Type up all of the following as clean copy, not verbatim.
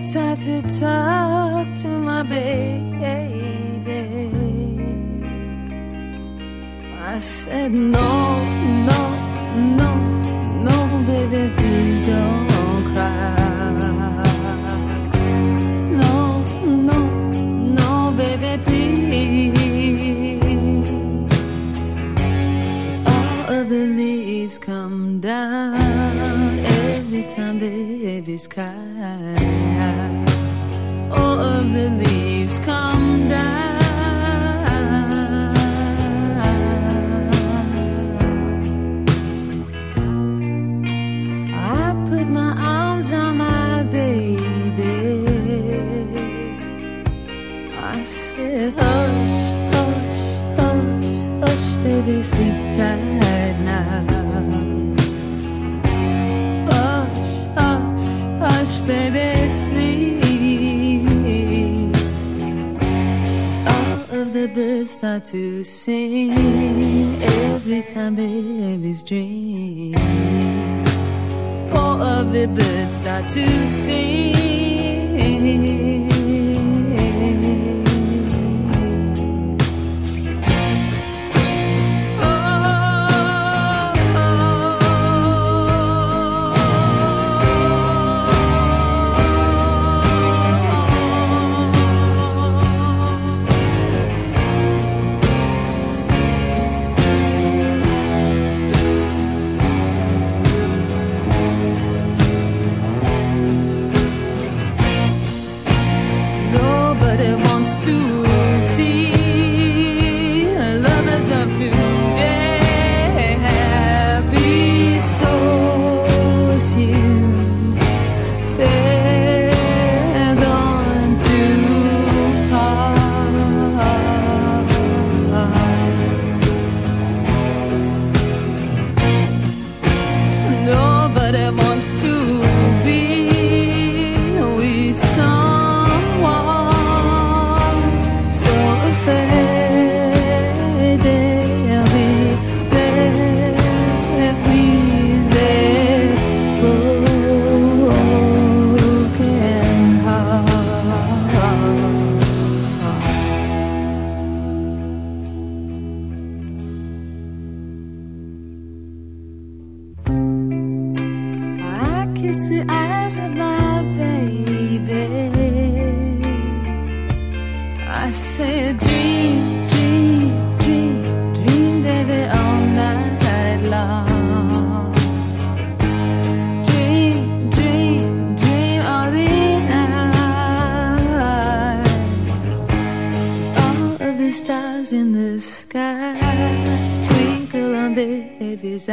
tried to talk to my baby. I said no, no, no, no, baby, please don't cry. No, no, no, baby, please. All of the leaves come down every time babies cry. All of the leaves come down. On my baby, I said, hush, hush, hush, hush, baby, sleep tight now. Hush, hush, hush, baby, sleep. All of the birds start to sing every time babies dream. All of the birds start to sing. The eyes of my baby, I say dream, dream, dream, dream, baby, all night long. Dream, dream, dream all the night. All of the stars in the skies twinkle on baby's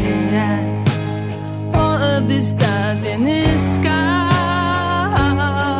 eyes. All of the stars in the sky